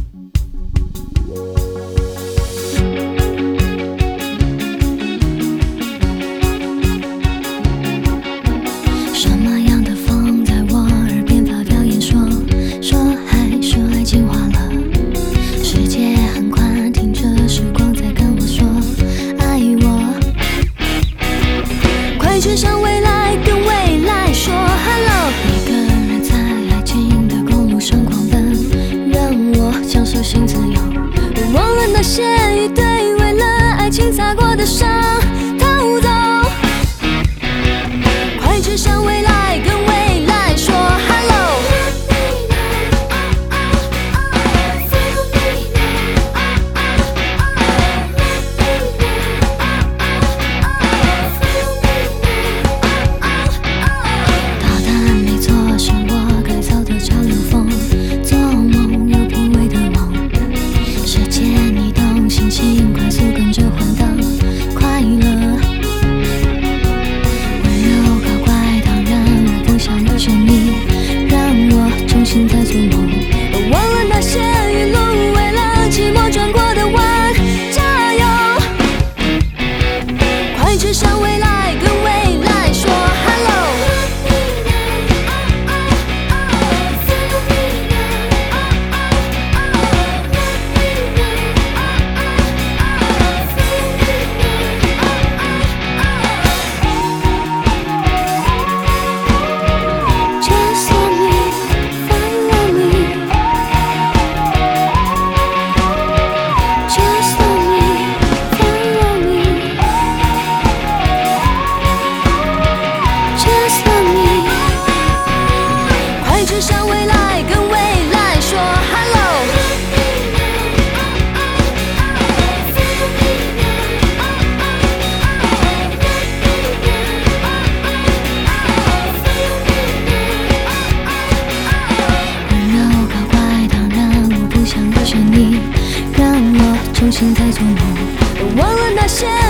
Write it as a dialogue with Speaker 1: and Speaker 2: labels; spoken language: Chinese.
Speaker 1: 什么样的风在我耳边发表演说，说爱说爱进化了，世界很宽，听着时光在跟我说爱我，快去向未来跟未来说 hello。 一个人在爱情的公路上狂奔，让我享受新自由，忘了那些一对为了爱情擦过的伤，逃走，快去向未来跟未来说 hello。 大胆没错，是我改造的潮流风，做梦有品味的梦，世界你懂，心情快速跟着换挡，快乐温柔搞怪，当然我不想留下你，让我重新再做梦，忘了那些一路为了寂寞转过的弯，加油，快去向未来跟未来说 hello。 Just let me, follow me. Just let me, follow me. Just let me. 快去向未来跟未来说 hello。 温柔搞怪，当然我不想留下你，让我重新再做梦，忘了那些